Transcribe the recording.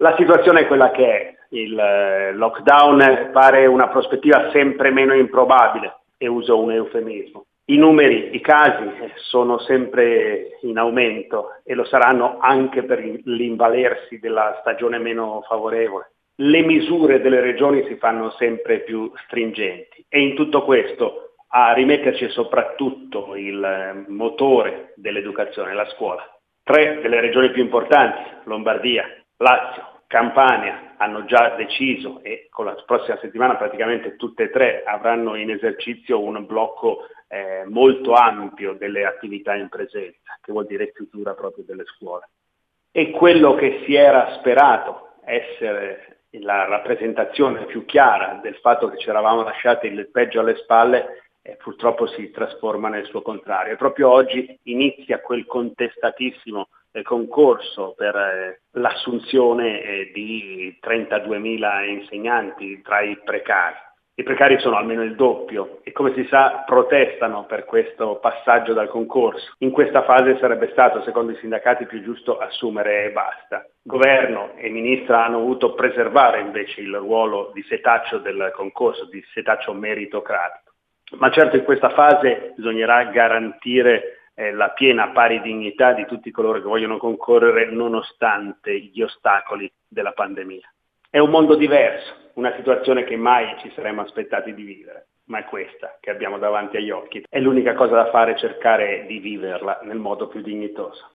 La situazione è quella che è. Il lockdown pare una prospettiva sempre meno improbabile, e uso un eufemismo. I numeri, i casi sono sempre in aumento e lo saranno anche per l'invalersi della stagione meno favorevole. Le misure delle regioni si fanno sempre più stringenti e in tutto questo a rimetterci soprattutto il motore dell'educazione, la scuola. 3 delle regioni più importanti, Lombardia, Lazio, Campania, hanno già deciso e con la prossima settimana praticamente tutte e 3 avranno in esercizio un blocco molto ampio delle attività in presenza, che vuol dire chiusura proprio delle scuole. E quello che si era sperato essere la rappresentazione più chiara del fatto che ci eravamo lasciati il peggio alle spalle, purtroppo si trasforma nel suo contrario. E proprio oggi inizia quel contestatissimo concorso per l'assunzione di 32.000 insegnanti tra i precari. I precari sono almeno il doppio e, come si sa, protestano per questo passaggio dal concorso. In questa fase sarebbe stato, secondo i sindacati, più giusto assumere e basta. Governo e ministra hanno voluto preservare invece il ruolo di setaccio del concorso, di setaccio meritocratico. Ma certo in questa fase bisognerà garantire la piena pari dignità di tutti coloro che vogliono concorrere nonostante gli ostacoli della pandemia. È un mondo diverso, una situazione che mai ci saremmo aspettati di vivere, ma è questa che abbiamo davanti agli occhi. È l'unica cosa da fare, cercare di viverla nel modo più dignitoso.